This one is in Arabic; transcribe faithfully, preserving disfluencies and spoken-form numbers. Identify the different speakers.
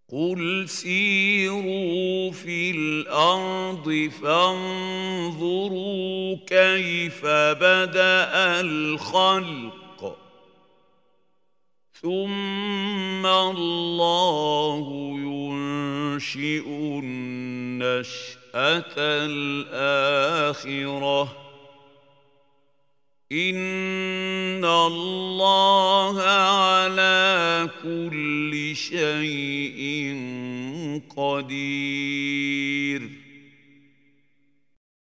Speaker 1: قل سيروا في الأرض فانظروا كيف بدأ الخلق ثم الله ينشئ النشأة الآخرة إن الله على كل شيء قدير.